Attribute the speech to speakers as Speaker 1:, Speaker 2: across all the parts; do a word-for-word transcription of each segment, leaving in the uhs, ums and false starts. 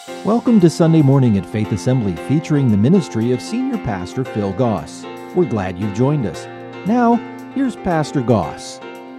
Speaker 1: Welcome to Sunday Morning at Faith Assembly, featuring the ministry of Senior Pastor Phil Goss. We're glad you've joined us. Now, here's Pastor Goss.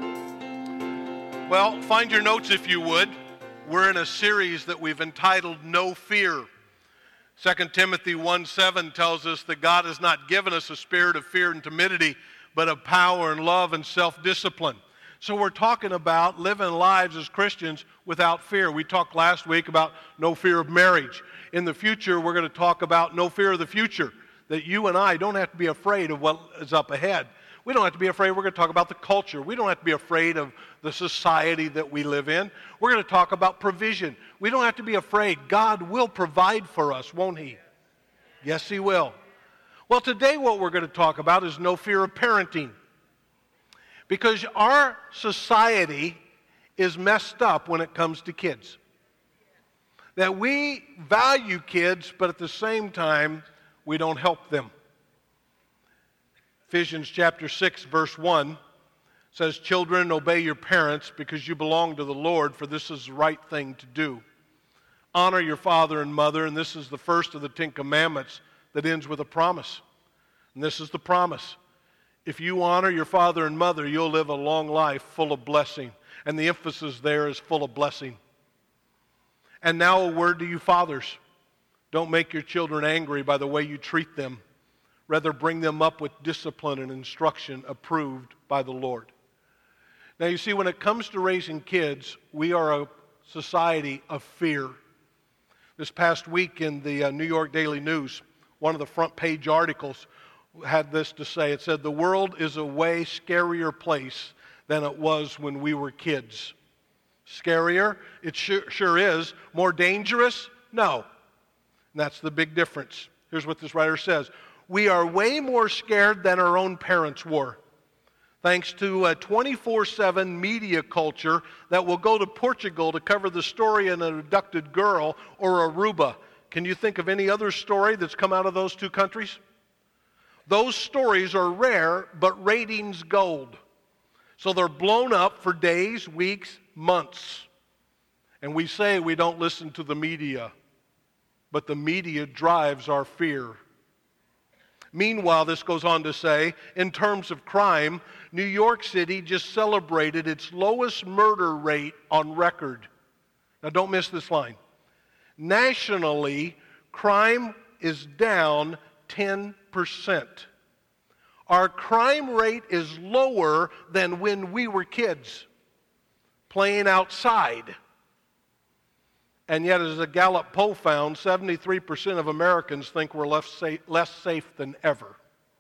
Speaker 2: Well, find your notes if you would. We're in a series that we've entitled No Fear. Second Timothy one seven tells us that God has not given us a spirit of fear and timidity, but of power and love and self-discipline. So we're talking about living lives as Christians without fear. We talked last week about no fear of marriage. In the future, we're going to talk about no fear of the future, that you and I don't have to be afraid of what is up ahead. We don't have to be afraid. We're going to talk about the culture. We don't have to be afraid of the society that we live in. We're going to talk about provision. We don't have to be afraid. God will provide for us, won't He? Yes, He will. Well, today what we're going to talk about is no fear of parenting. Because our society is messed up when it comes to kids. That we value kids, but at the same time, we don't help them. Ephesians chapter six, verse one says, "Children, obey your parents because you belong to the Lord, for this is the right thing to do. Honor your father and mother," and this is the first of the Ten Commandments that ends with a promise. And this is the promise. If you honor your father and mother, you'll live a long life full of blessing. And the emphasis there is full of blessing. And now a word to you fathers. Don't make your children angry by the way you treat them. Rather, bring them up with discipline and instruction approved by the Lord. Now, you see, when it comes to raising kids, we are a society of fear. This past week in the uh, New York Daily News, one of the front page articles had this to say. It said, "The world is a way scarier place than it was when we were kids." Scarier? It sure, sure is. More dangerous? No. And that's the big difference. Here's what this writer says. "We are way more scared than our own parents were, thanks to a twenty-four seven media culture that will go to Portugal to cover the story of an abducted girl or Aruba." Can you think of any other story that's come out of those two countries? Those stories are rare, but ratings gold. So they're blown up for days, weeks, months. And we say we don't listen to the media, but the media drives our fear. Meanwhile, this goes on to say, in terms of crime, New York City just celebrated its lowest murder rate on record. Now don't miss this line. Nationally, crime is down ten percent. Our crime rate is lower than when we were kids, playing outside. And yet, as a Gallup poll found, seventy-three percent of Americans think we're less safe, less safe than ever.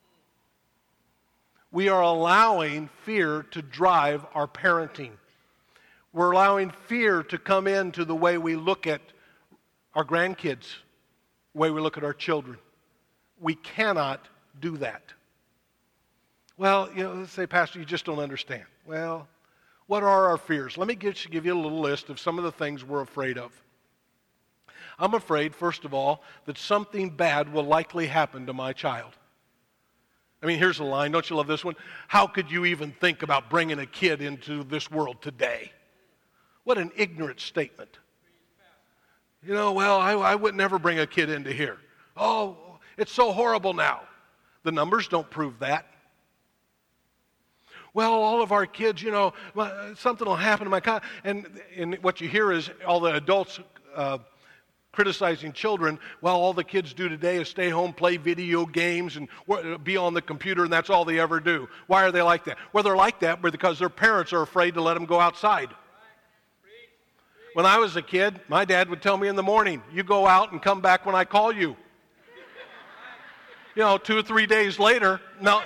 Speaker 2: We are allowing fear to drive our parenting. We're allowing fear to come into the way we look at our grandkids, the way we look at our children. We cannot do that. Well, you know, let's say, "Pastor, you just don't understand." Well, what are our fears? Let me give, give you a little list of some of the things we're afraid of. I'm afraid, first of all, that something bad will likely happen to my child. I mean, here's a line. Don't you love this one? "How could you even think about bringing a kid into this world today?" What an ignorant statement. You know, well, I, I would never bring a kid into here. Oh, it's so horrible now. The numbers don't prove that. Well, all of our kids, you know, something will happen to my child. And, and what you hear is all the adults uh, criticizing children. Well, all the kids do today is stay home, play video games, and be on the computer, and that's all they ever do. Why are they like that? Well, they're like that because their parents are afraid to let them go outside. When I was a kid, my dad would tell me in the morning, "You go out and come back when I call you." You know, two or three days later, no,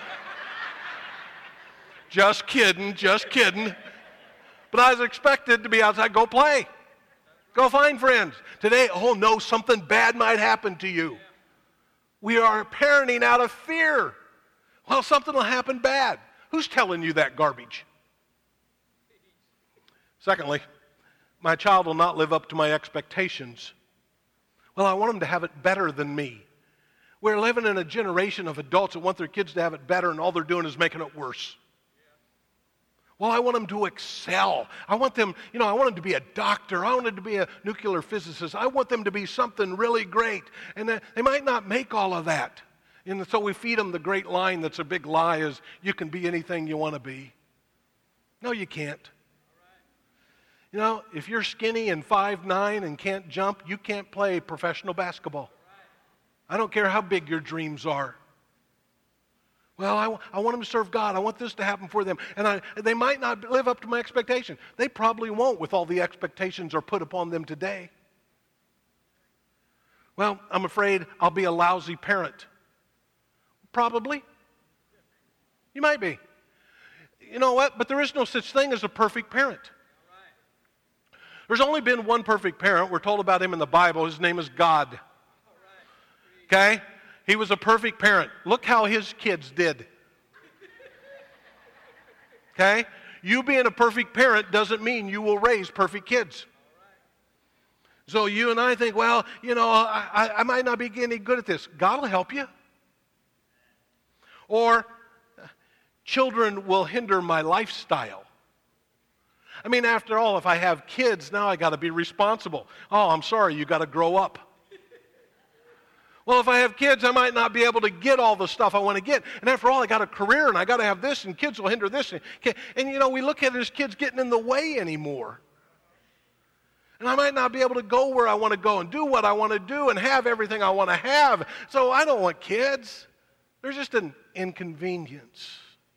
Speaker 2: just kidding, just kidding. But I was expected to be outside, go play, go find friends. Today, oh no, something bad might happen to you. We are parenting out of fear. Well, something will happen bad. Who's telling you that garbage? Secondly, my child will not live up to my expectations. Well, I want them to have it better than me. We're living in a generation of adults that want their kids to have it better, and all they're doing is making it worse. Well, I want them to excel. I want them, you know, I want them to be a doctor. I want them to be a nuclear physicist. I want them to be something really great. And they might not make all of that. And so we feed them the great line that's a big lie is, you can be anything you want to be. No, you can't. You know, if you're skinny and five nine and can't jump, you can't play professional basketball. I don't care how big your dreams are. Well, I, I want them to serve God. I want this to happen for them. And I, they might not live up to my expectation. They probably won't with all the expectations are put upon them today. Well, I'm afraid I'll be a lousy parent. Probably. You might be. You know what? But there is no such thing as a perfect parent. There's only been one perfect parent. We're told about him in the Bible. His name is God. Okay? He was a perfect parent. Look how his kids did. Okay? You being a perfect parent doesn't mean you will raise perfect kids. So you and I think, well, you know, I, I might not be any good at this. God will help you. Or, children will hinder my lifestyle. I mean, after all, if I have kids, now I got to be responsible. Oh, I'm sorry, you got to grow up. Well, if I have kids, I might not be able to get all the stuff I want to get. And after all, I got a career, and I got to have this, and kids will hinder this. And, and, you know, we look at it as kids getting in the way anymore. And I might not be able to go where I want to go and do what I want to do and have everything I want to have. So I don't want kids. They're just an inconvenience.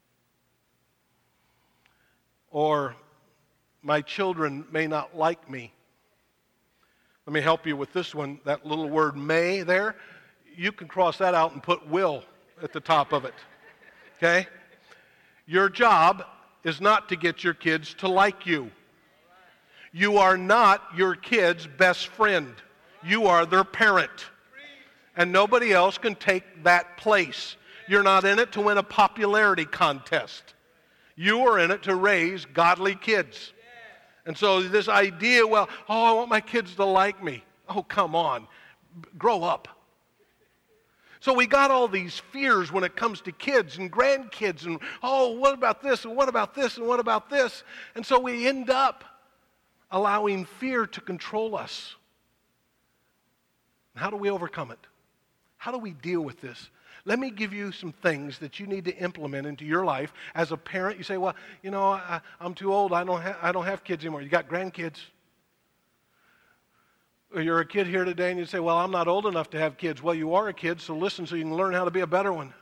Speaker 2: Or my children may not like me. Let me help you with this one. That little word may there, you can cross that out and put will at the top of it. Okay? Your job is not to get your kids to like you. You are not your kid's best friend. You are their parent. And nobody else can take that place. You're not in it to win a popularity contest. You are in it to raise godly kids. And so this idea, well, oh, I want my kids to like me. Oh, come on. Grow up. So we got all these fears when it comes to kids and grandkids and, oh, what about this and what about this and what about this? And so we end up allowing fear to control us. How do we overcome it? How do we deal with this? Let me give you some things that you need to implement into your life. As a parent, you say, well, you know, I, I'm too old. I don't, ha- I don't have kids anymore. You got grandkids. Or you're a kid here today and you say, well, I'm not old enough to have kids. Well, you are a kid, so listen so you can learn how to be a better one.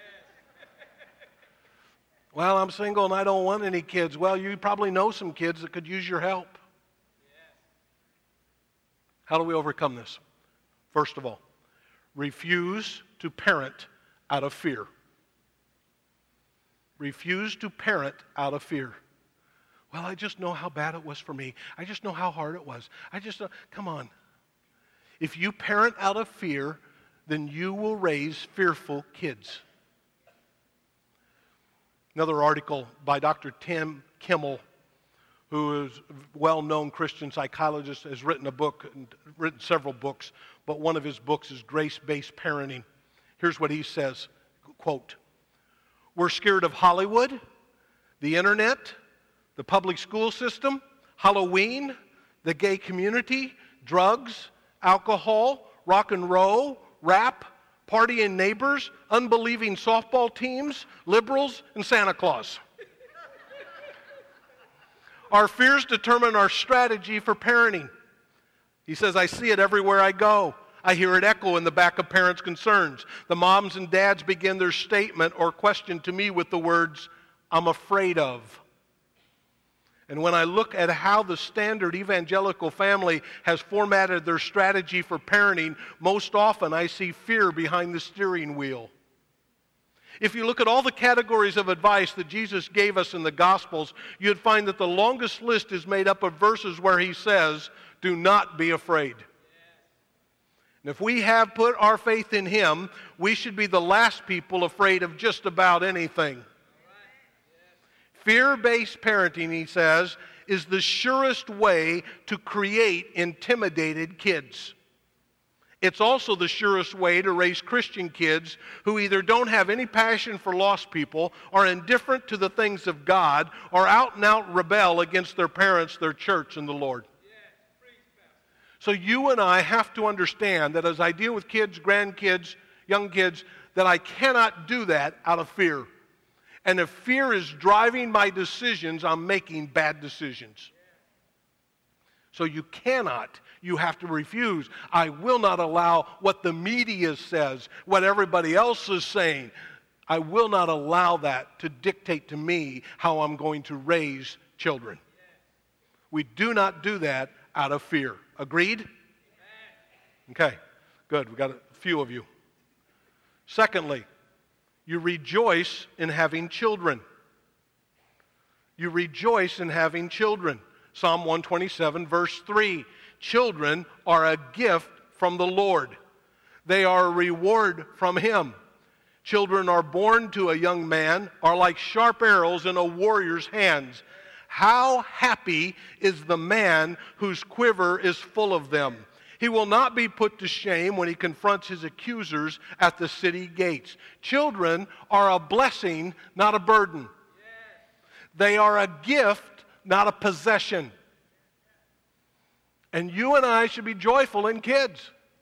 Speaker 2: Well, I'm single and I don't want any kids. Well, you probably know some kids that could use your help. How do we overcome this? First of all, refuse to parent out of fear. Refuse to parent out of fear. Well, I just know how bad it was for me. I just know how hard it was. I just know, come on. If you parent out of fear, then you will raise fearful kids. Another article by Doctor Tim Kimmel, who is a well-known Christian psychologist, has written a book, written several books, but one of his books is Grace-Based Parenting. Here's what he says, quote, "We're scared of Hollywood, the internet, the public school system, Halloween, the gay community, drugs, alcohol, rock and roll, rap, partying neighbors, unbelieving softball teams, liberals, and Santa Claus. Our fears determine our strategy for parenting." He says, "I see it everywhere I go. I hear it echo in the back of parents' concerns. The moms and dads begin their statement or question to me with the words, 'I'm afraid of.' And when I look at how the standard evangelical family has formatted their strategy for parenting, most often I see fear behind the steering wheel. If you look at all the categories of advice that Jesus gave us in the Gospels, you'd find that the longest list is made up of verses where he says, 'Do not be afraid.' And if we have put our faith in him, we should be the last people afraid of just about anything. Fear-based parenting, he says, is the surest way to create intimidated kids. It's also the surest way to raise Christian kids who either don't have any passion for lost people, are indifferent to the things of God, or out and out rebel against their parents, their church, and the Lord. So you and I have to understand that as I deal with kids, grandkids, young kids, that I cannot do that out of fear. And if fear is driving my decisions, I'm making bad decisions. So you cannot, you have to refuse. I will not allow what the media says, what everybody else is saying. I will not allow that to dictate to me how I'm going to raise children. We do not do that out of fear. Agreed? Okay, good. We got a few of you. Secondly, you rejoice in having children. You rejoice in having children. Psalm one twenty-seven, verse three. Children are a gift from the Lord. They are a reward from Him. Children are born to a young man are like sharp arrows in a warrior's hands. How happy is the man whose quiver is full of them. He will not be put to shame when he confronts his accusers at the city gates. Children are a blessing, not a burden. They are a gift, not a possession. And you and I should be joyful in kids.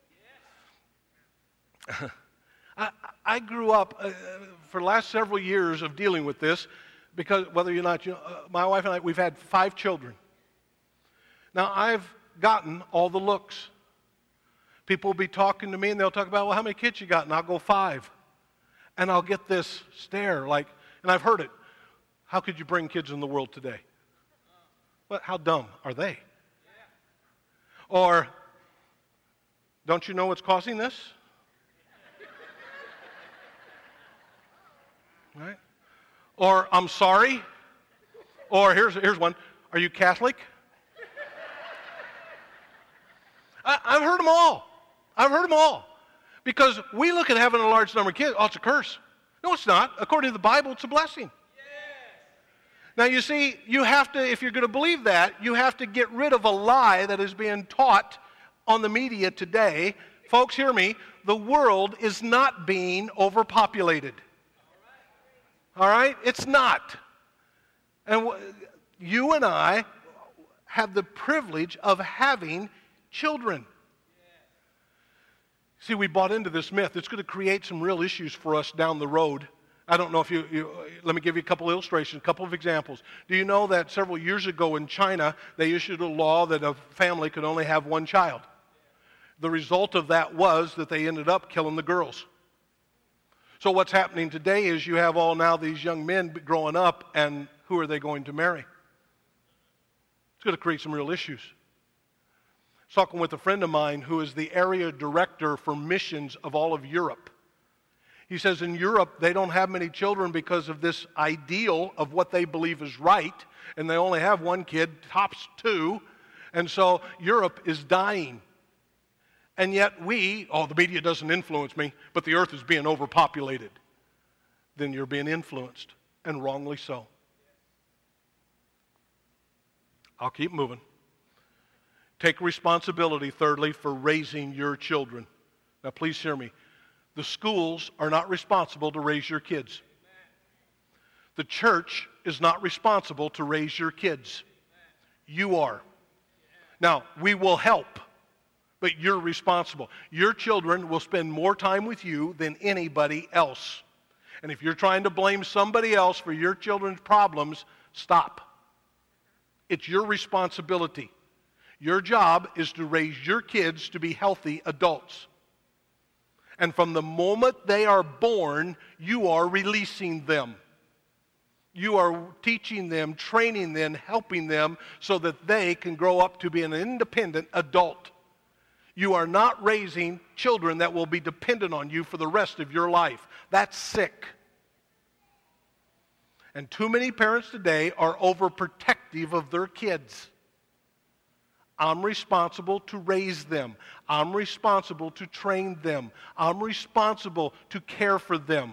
Speaker 2: I, I grew up uh, for the last several years of dealing with this, because whether you're not, you know, uh, my wife and I, we've had five children. Now, I've gotten all the looks. People will be talking to me, and they'll talk about, well, how many kids you got? And I'll go five. And I'll get this stare, like, and I've heard it. How could you bring kids in the world today? Well, how dumb are they? Or, don't you know what's causing this? Right? Or, I'm sorry. Or, here's, here's one. Are you Catholic? I, I've heard them all. I've heard them all. Because we look at having a large number of kids, oh, it's a curse. No, it's not. According to the Bible, it's a blessing. Now, you see, you have to, if you're going to believe that, you have to get rid of a lie that is being taught on the media today. Folks, hear me. The world is not being overpopulated. All right? It's not. And w- you and I have the privilege of having children. See, we bought into this myth. It's going to create some real issues for us down the road. I don't know if you, you, let me give you a couple illustrations, a couple of examples. Do you know that several years ago in China, they issued a law that a family could only have one child? The result of that was that they ended up killing the girls. So what's happening today is you have all now these young men growing up, and who are they going to marry? It's going to create some real issues. I was talking with a friend of mine who is the area director for missions of all of Europe. He says in Europe, they don't have many children because of this ideal of what they believe is right, and they only have one kid, tops two, and so Europe is dying. And yet we, oh, the media doesn't influence me, but the earth is being overpopulated. Then you're being influenced, and wrongly so. I'll keep moving. Take responsibility, thirdly, for raising your children. Now, please hear me. The schools are not responsible to raise your kids. The church is not responsible to raise your kids. You are. Now, we will help, but you're responsible. Your children will spend more time with you than anybody else. And if you're trying to blame somebody else for your children's problems, stop. It's your responsibility. Your job is to raise your kids to be healthy adults. And from the moment they are born, you are releasing them. You are teaching them, training them, helping them so that they can grow up to be an independent adult. You are not raising children that will be dependent on you for the rest of your life. That's sick. And too many parents today are overprotective of their kids. I'm responsible to raise them. I'm responsible to train them. I'm responsible to care for them.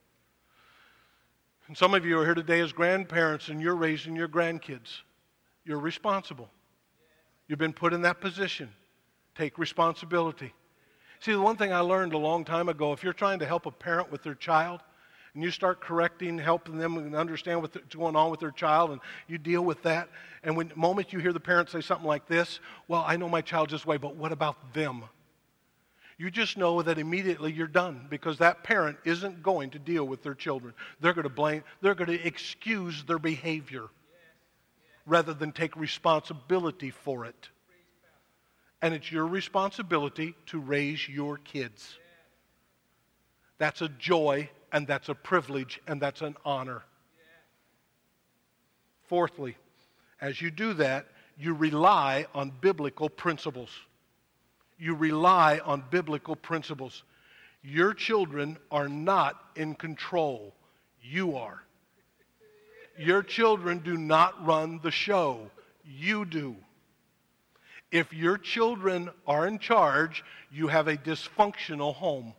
Speaker 2: And some of you are here today as grandparents and you're raising your grandkids. You're responsible. You've been put in that position. Take responsibility. See, the one thing I learned a long time ago, if you're trying to help a parent with their child, and you start correcting, helping them understand what's going on with their child, and you deal with that, and when the moment you hear the parent say something like this, well, I know my child's this way, but what about them? You just know that immediately you're done, because that parent isn't going to deal with their children. They're going to blame, they're going to excuse their behavior rather than take responsibility for it. And it's your responsibility to raise your kids. That's a joy, and that's a privilege, and that's an honor. Fourthly, as you do that, you rely on biblical principles. You rely on biblical principles. Your children are not in control. You are. Your children do not run the show. You do. If your children are in charge, you have a dysfunctional home.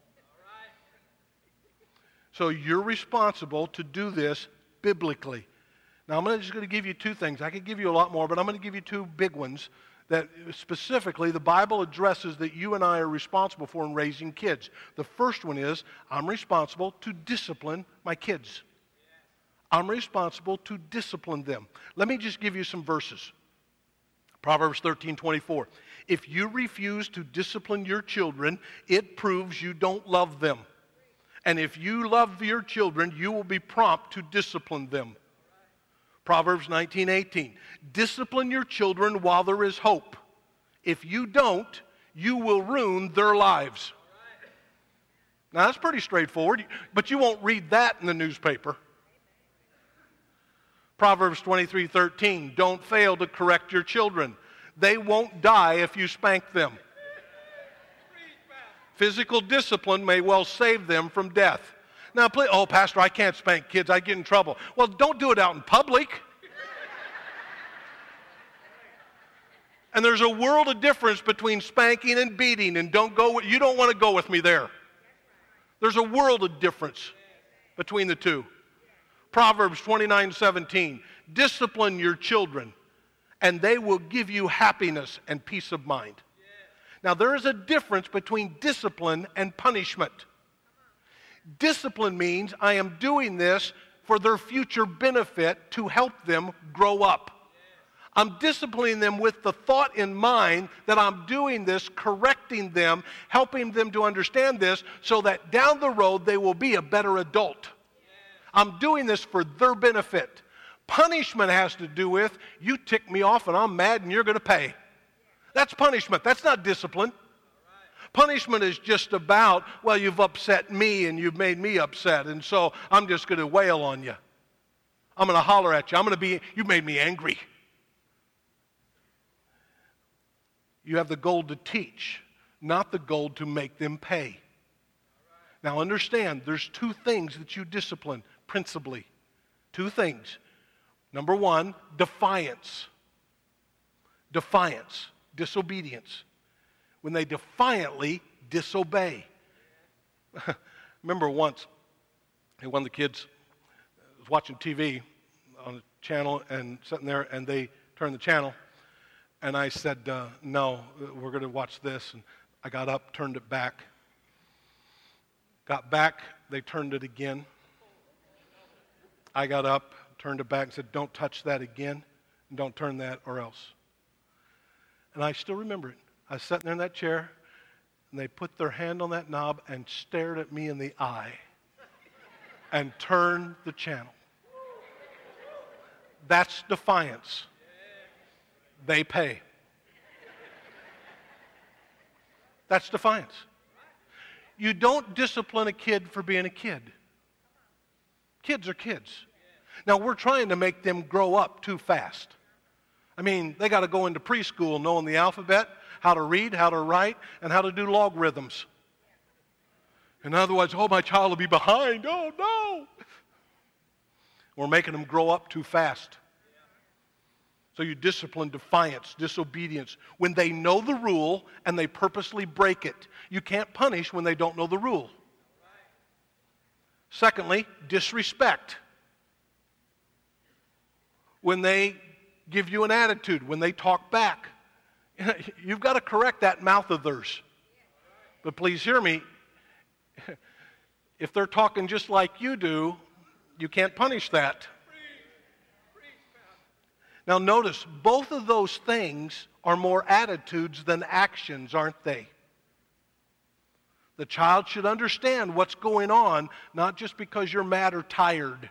Speaker 2: So you're responsible to do this biblically. Now, I'm just going to give you two things. I could give you a lot more, but I'm going to give you two big ones that specifically the Bible addresses that you and I are responsible for in raising kids. The first one is, I'm responsible to discipline my kids. I'm responsible to discipline them. Let me just give you some verses. Proverbs thirteen twenty-four. If you refuse to discipline your children, it proves you don't love them. And if you love your children, you will be prompt to discipline them. Proverbs nineteen eighteen. Discipline your children while there is hope. If you don't, you will ruin their lives. Now that's pretty straightforward, but you won't read that in the newspaper. Proverbs twenty-three thirteen. Don't fail to correct your children. They won't die if you spank them. Physical discipline may well save them from death. Now, please, oh, Pastor, I can't spank kids. I get in trouble. Well, don't do it out in public. And there's a world of difference between spanking and beating, and don't go. You don't want to go with me there. There's a world of difference between the two. Proverbs twenty-nine seventeen. Discipline your children, and they will give you happiness and peace of mind. Now, there is a difference between discipline and punishment. Discipline means I am doing this for their future benefit to help them grow up. I'm disciplining them with the thought in mind that I'm doing this, correcting them, helping them to understand this so that down the road they will be a better adult. I'm doing this for their benefit. Punishment has to do with, you tick me off and I'm mad and you're going to pay. That's punishment. That's not discipline. Punishment is just about, well, you've upset me and you've made me upset, and so I'm just going to wail on you. I'm going to holler at you. I'm going to be, you made me angry. You have the goal to teach, not the goal to make them pay. Now understand, there's two things that you discipline principally. Two things. Number one, defiance. Defiance. Disobedience. When they defiantly disobey. Remember once, one of the kids was watching T V on a channel and sitting there, and they turned the channel, and I said, uh, no, we're going to watch this. And I got up, turned it back. Got back, they turned it again. I got up, turned it back, and said, don't touch that again, and don't turn that or else. And I still remember it. I was sitting there in that chair, and they put their hand on that knob and stared at me in the eye and turned the channel. That's defiance. They pay. That's defiance. You don't discipline a kid for being a kid. Kids are kids. Now, we're trying to make them grow up too fast. I mean, they got to go into preschool knowing the alphabet, how to read, how to write, and how to do logarithms. And otherwise, oh, my child will be behind. Oh, no. We're making them grow up too fast. So you discipline defiance, disobedience, when they know the rule and they purposely break it. You can't punish when they don't know the rule. Secondly, disrespect. When they give you an attitude, when they talk back. You've got to correct that mouth of theirs. But please hear me. If they're talking just like you do, you can't punish that. Now notice, both of those things are more attitudes than actions, aren't they? The child should understand what's going on, not just because you're mad or tired.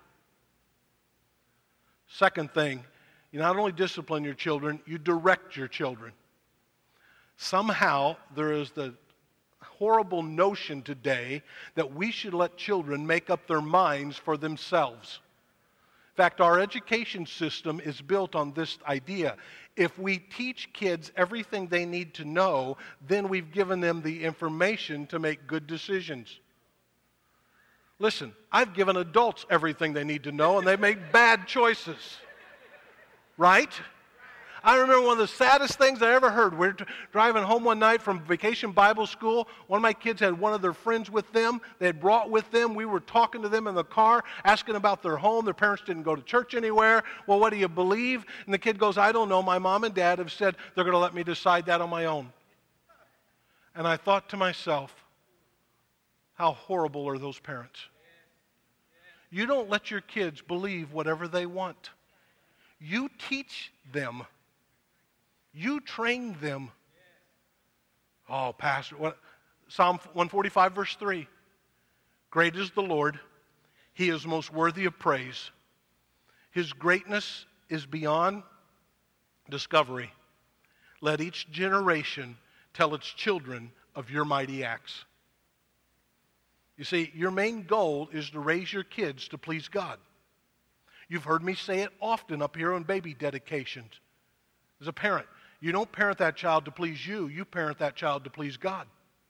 Speaker 2: Second thing, you not only discipline your children, you direct your children. Somehow there is the horrible notion today that we should let children make up their minds for themselves. In fact, our education system is built on this idea. If we teach kids everything they need to know, then we've given them the information to make good decisions. Listen, I've given adults everything they need to know, and they make bad choices. Right? I remember one of the saddest things I ever heard. We were driving home one night from Vacation Bible School. One of my kids had one of their friends with them. They had brought with them. We were talking to them in the car, asking about their home. Their parents didn't go to church anywhere. Well, what do you believe? And the kid goes, I don't know. My mom and dad have said they're going to let me decide that on my own. And I thought to myself, how horrible are those parents? You don't let your kids believe whatever they want. You teach them. You train them. Oh, Pastor, what? Psalm one forty-five, verse three. Great is the Lord. He is most worthy of praise. His greatness is beyond discovery. Let each generation tell its children of your mighty acts. You see, your main goal is to raise your kids to please God. You've heard me say it often up here on baby dedications. As a parent, you don't parent that child to please you, you parent that child to please God.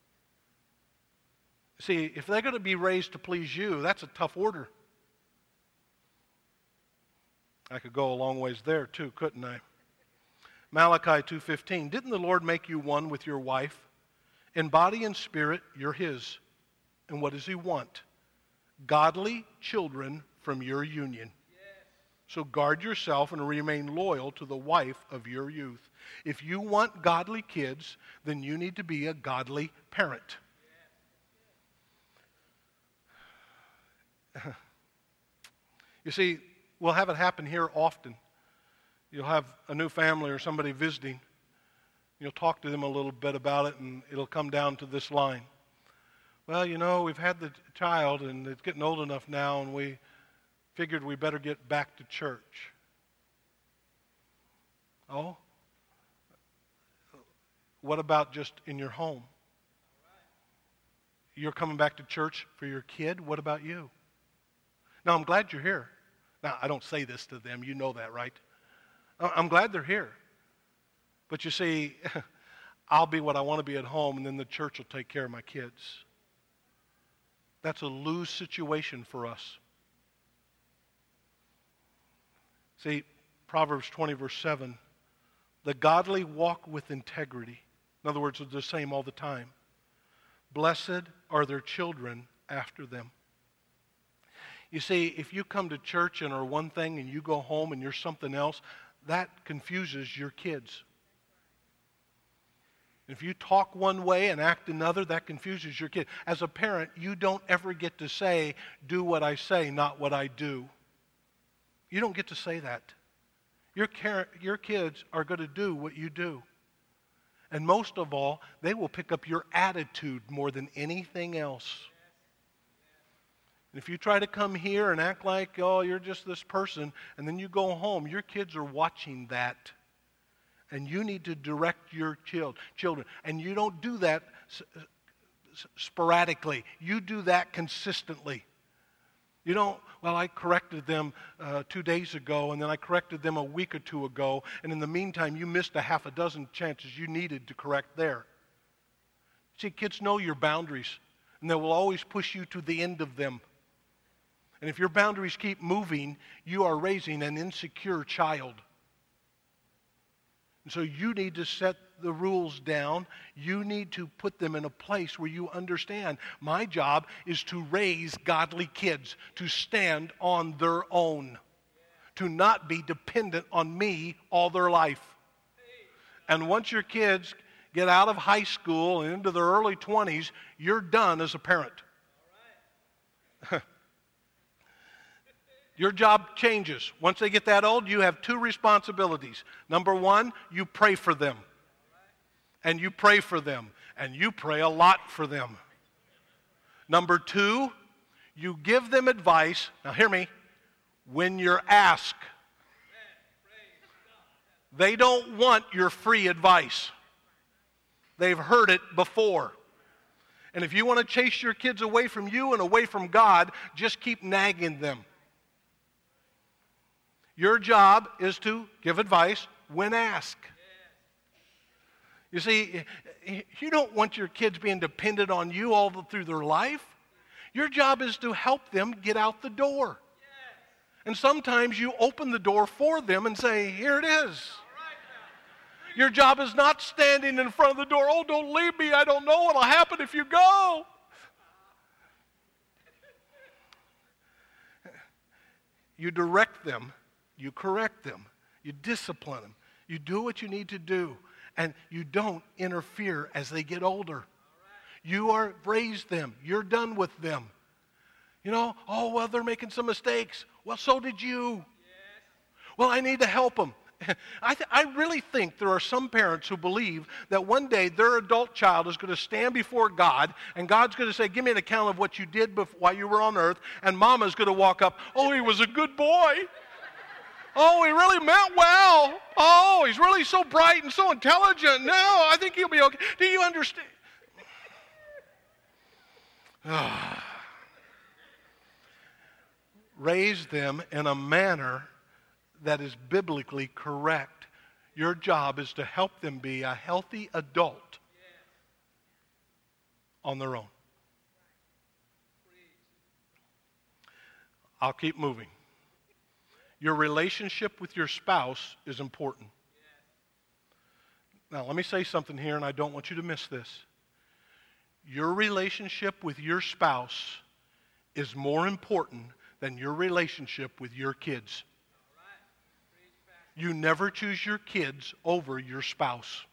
Speaker 2: See, if they're going to be raised to please you, that's a tough order. I could go a long ways there too, couldn't I? Malachi two fifteen, didn't the Lord make you one with your wife? In body and spirit, you're His. And what does He want? Godly children from your union. So guard yourself and remain loyal to the wife of your youth. If you want godly kids, then you need to be a godly parent. You see, we'll have it happen here often. You'll have a new family or somebody visiting. You'll talk to them a little bit about it, and it'll come down to this line. Well, you know, we've had the child, and it's getting old enough now, and we figured we better get back to church. Oh? What about just in your home? You're coming back to church for your kid? What about you? Now, I'm glad you're here. Now, I don't say this to them. You know that, right? I'm glad they're here. But you see, I'll be what I want to be at home, and then the church will take care of my kids. That's a lose situation for us. See, Proverbs twenty, verse seven, the godly walk with integrity. In other words, it's the same all the time. Blessed are their children after them. You see, if you come to church and are one thing and you go home and you're something else, that confuses your kids. If you talk one way and act another, that confuses your kid. As a parent, you don't ever get to say, do what I say, not what I do. You don't get to say that. Your, car- your kids are going to do what you do. And most of all, they will pick up your attitude more than anything else. And if you try to come here and act like, oh, you're just this person, and then you go home, your kids are watching that. And you need to direct your child, children. And you don't do that sporadically. You do that consistently. You don't, well, I corrected them uh, two days ago, and then I corrected them a week or two ago, and in the meantime, you missed a half a dozen chances you needed to correct there. See, kids know your boundaries, and they will always push you to the end of them. And if your boundaries keep moving, you are raising an insecure child. And so you need to set the rules down. You need to put them in a place where you understand my job is to raise godly kids, to stand on their own, to not be dependent on me all their life. And once your kids get out of high school and into their early twenties, you're done as a parent. Your job changes. Once they get that old, you have two responsibilities. Number one, you pray for them. And you pray for them. And you pray a lot for them. Number two, you give them advice. Now hear me. When you're asked. They don't want your free advice. They've heard it before. And if you want to chase your kids away from you and away from God, just keep nagging them. Your job is to give advice when asked. You see, you don't want your kids being dependent on you all through their life. Your job is to help them get out the door. And sometimes you open the door for them and say, here it is. Your job is not standing in front of the door. Oh, don't leave me. I don't know what will happen if you go. You direct them. You correct them. You discipline them. You do what you need to do. And you don't interfere as they get older. You are raised them. You're done with them. You know, oh, well, they're making some mistakes. Well, so did you. Yes. Well, I need to help them. I, th- I really think there are some parents who believe that one day their adult child is going to stand before God, and God's going to say, give me an account of what you did before, while you were on earth, and Mama's going to walk up, oh, he was a good boy. Oh, he really meant well. Oh, he's really so bright and so intelligent. No, I think he'll be okay. Do you understand? Raise them in a manner that is biblically correct. Your job is to help them be a healthy adult on their own. I'll keep moving. Your relationship with your spouse is important. Now, let me say something here, and I don't want you to miss this. Your relationship with your spouse is more important than your relationship with your kids. You never choose your kids over your spouse.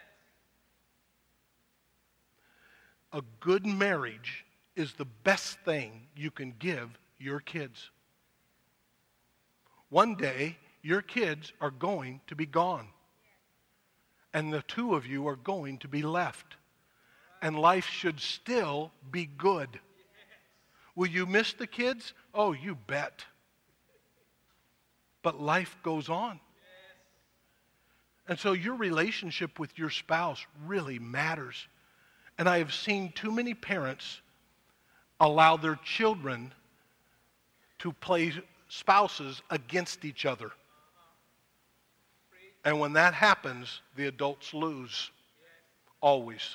Speaker 2: A good marriage is the best thing you can give your kids. One day, your kids are going to be gone. And the two of you are going to be left. And life should still be good. Will you miss the kids? Oh, you bet. But life goes on. And so your relationship with your spouse really matters. And I have seen too many parents allow their children to play spouses against each other. And when that happens, the adults lose. Always.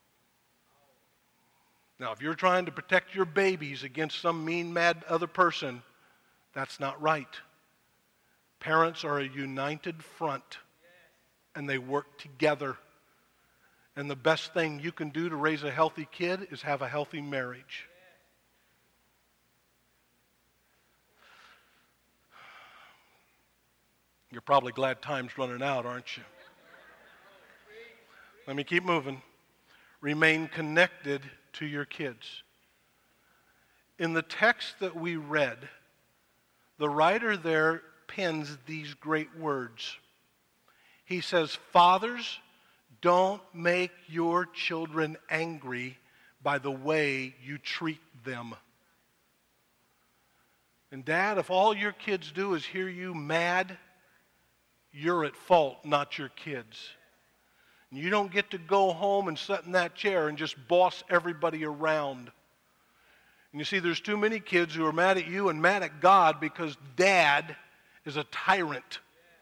Speaker 2: Now, if you're trying to protect your babies against some mean, mad other person, that's not right. Parents are a united front, and they work together. And the best thing you can do to raise a healthy kid is have a healthy marriage. You're probably glad time's running out, aren't you? Let me keep moving. Remain connected to your kids. In the text that we read, the writer there pens these great words. He says, fathers, don't make your children angry by the way you treat them. And Dad, if all your kids do is hear you mad, you're at fault, not your kids. And you don't get to go home and sit in that chair and just boss everybody around. And you see, there's too many kids who are mad at you and mad at God because Dad is a tyrant.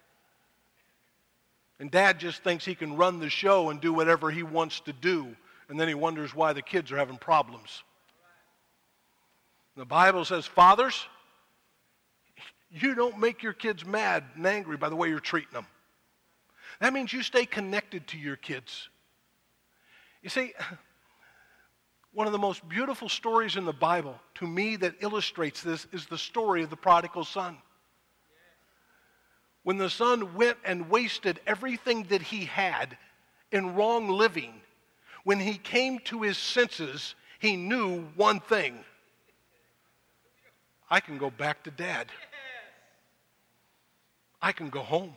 Speaker 2: And Dad just thinks he can run the show and do whatever he wants to do. And then he wonders why the kids are having problems. The Bible says, fathers, you don't make your kids mad and angry by the way you're treating them. That means you stay connected to your kids. You see, one of the most beautiful stories in the Bible, to me, that illustrates this is the story of the prodigal son. When the son went and wasted everything that he had in wrong living, when he came to his senses, he knew one thing. I can go back to Dad. I can go home.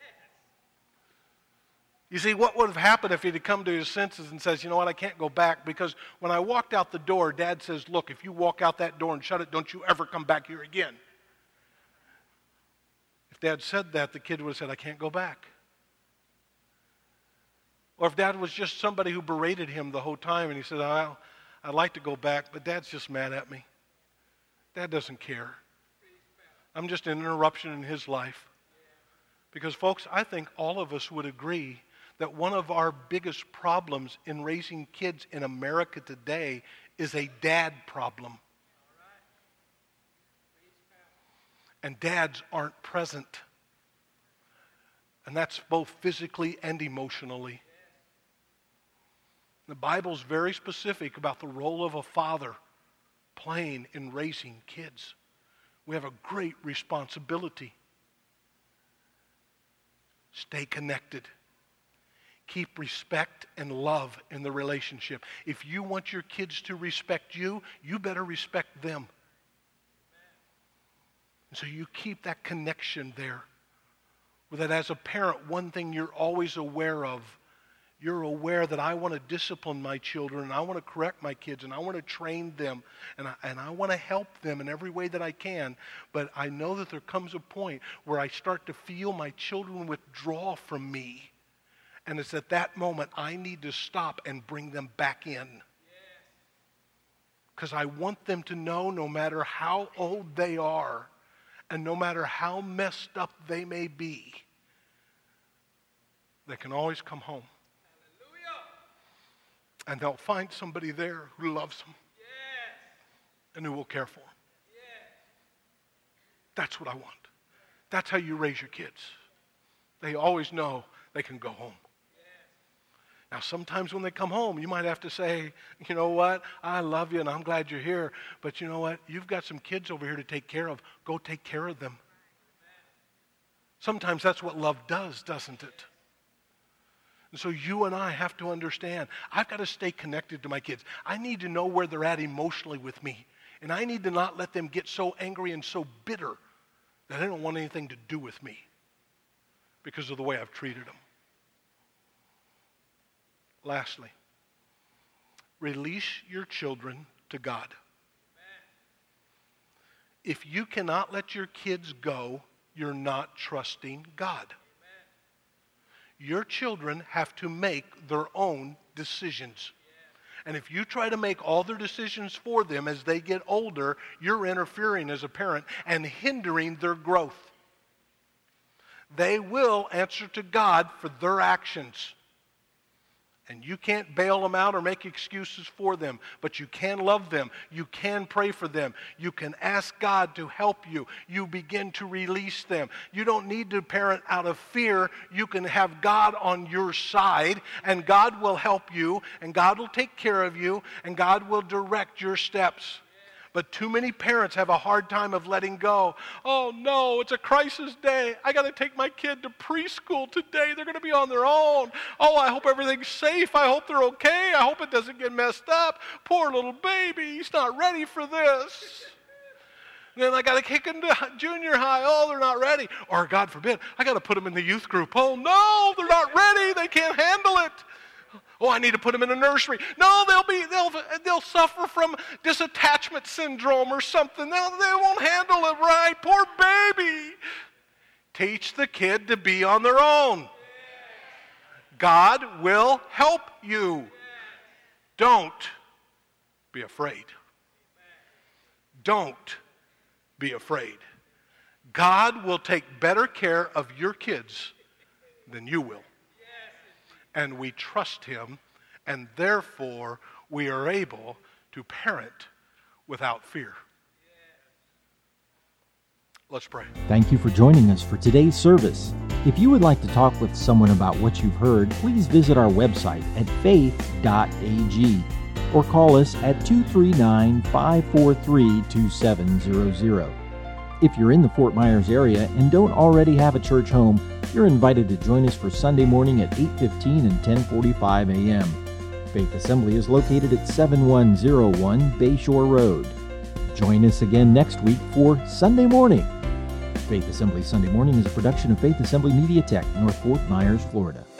Speaker 2: You see, what would have happened if he'd have come to his senses and says, you know what, I can't go back because when I walked out the door, Dad says, look, if you walk out that door and shut it, don't you ever come back here again. If Dad said that, the kid would have said, I can't go back. Or if Dad was just somebody who berated him the whole time and he said, oh, I'd like to go back, but Dad's just mad at me. Dad doesn't care. I'm just an interruption in his life. Because, folks, I think all of us would agree that one of our biggest problems in raising kids in America today is a dad problem. And dads aren't present. And that's both physically and emotionally. The Bible's very specific about the role of a father playing in raising kids. We have a great responsibility. Stay connected. Keep respect and love in the relationship. If you want your kids to respect you, you better respect them. And so you keep that connection there. That as a parent, one thing you're always aware of, you're aware that I want to discipline my children, and I want to correct my kids, and I want to train them, and I, and I want to help them in every way that I can. But I know that there comes a point where I start to feel my children withdraw from me. And it's at that moment I need to stop and bring them back in. Because I want them to know no matter how old they are, and no matter how messed up they may be, they can always come home. And they'll find somebody there who loves them. Yes. And who will care for them. Yes. That's what I want. That's how you raise your kids. They always know they can go home. Yes. Now, sometimes when they come home, you might have to say, you know what, I love you and I'm glad you're here, but you know what, you've got some kids over here to take care of. Go take care of them. Sometimes that's what love does, doesn't it? And so you and I have to understand, I've got to stay connected to my kids. I need to know where they're at emotionally with me. And I need to not let them get so angry and so bitter that they don't want anything to do with me because of the way I've treated them. Lastly, release your children to God. If you cannot let your kids go, you're not trusting God. Your children have to make their own decisions. And if you try to make all their decisions for them as they get older, you're interfering as a parent and hindering their growth. They will answer to God for their actions. And you can't bail them out or make excuses for them, but you can love them. You can pray for them. You can ask God to help you. You begin to release them. You don't need to parent out of fear. You can have God on your side, and God will help you, and God will take care of you, and God will direct your steps. But too many parents have a hard time of letting go. Oh no, it's a crisis day. I got to take my kid to preschool today. They're going to be on their own. Oh, I hope everything's safe. I hope they're okay. I hope it doesn't get messed up. Poor little baby, he's not ready for this. Then I got to kick him to junior high. Oh, they're not ready. Or God forbid, I got to put them in the youth group. Oh no, they're not ready. They can't handle it. Oh, I need to put them in a nursery. No, they'll be they'll they'll suffer from disattachment syndrome or something. They'll, they won't handle it right. Poor baby. Teach the kid to be on their own. God will help you. Don't be afraid. Don't be afraid. God will take better care of your kids than you will. And we trust him, and therefore we are able to parent without fear. Let's pray.
Speaker 1: Thank you for joining us for today's service. If you would like to talk with someone about what you've heard, please visit our website at faith dot a g or call us at two three nine, five four three, two seven zero zero. If you're in the Fort Myers area and don't already have a church home, you're invited to join us for Sunday morning at eight fifteen and ten forty-five a.m. Faith Assembly is located at seven one zero one Bayshore Road. Join us again next week for Sunday Morning. Faith Assembly Sunday Morning is a production of Faith Assembly Media Tech, North Fort Myers, Florida.